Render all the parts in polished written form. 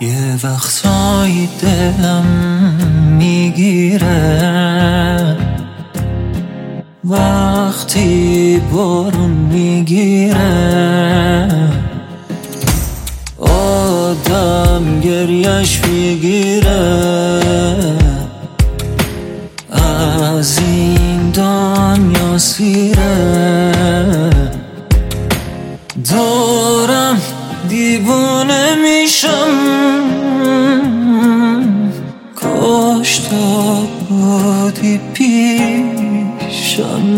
یه وقتایی دلم میگیره وقتی بارون میگیره، آدم گریش میگیره. از این دنیا سیره، دارم دیوانه میشم. کاش تو بودی پیشم،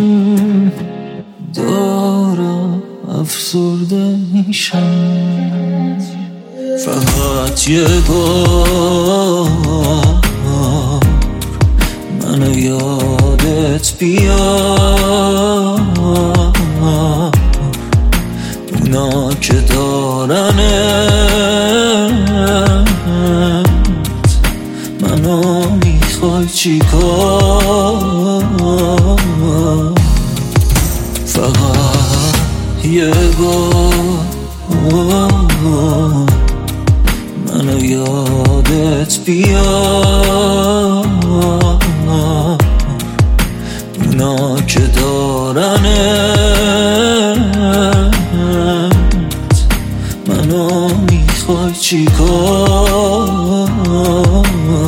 دارم افسرده میشم. فقط یه بار منو یادت بیار، اونا که دارنت منو میخوای چی کار؟ فقط یه بار منو یادت بیار، اونا که دارنت منو میخوای چی کار؟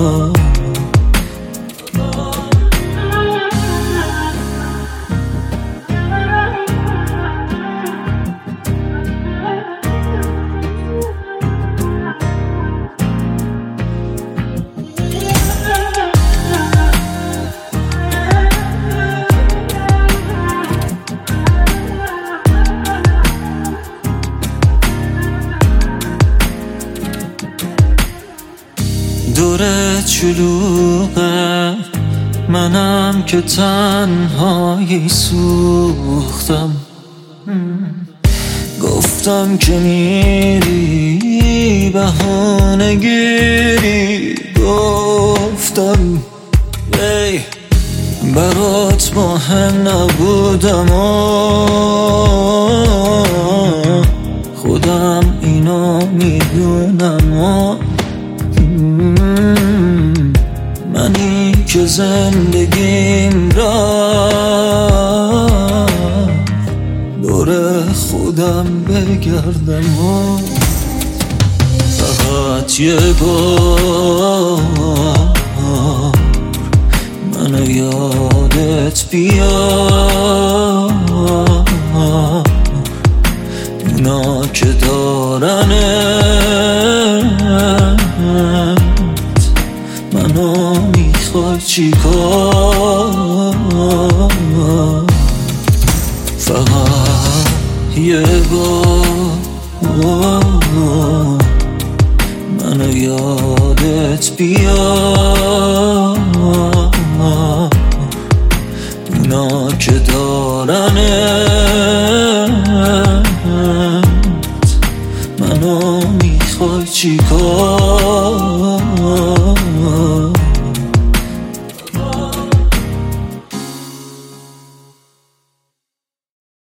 دورت شلوغه، منم که تنهایی سوختم. گفتم که میری بهانه گیری، گفتم ای برات مهم نبودم، خودم اینو میدونم. منی که زندگیم را دور خودم بگردم. فقط یه بار منو یادت بیار، اونا که دارنت منو میخوای چی کار؟ فقط یه بار منو یادت بیار، اونا که دارنت منو میخوای چی کار؟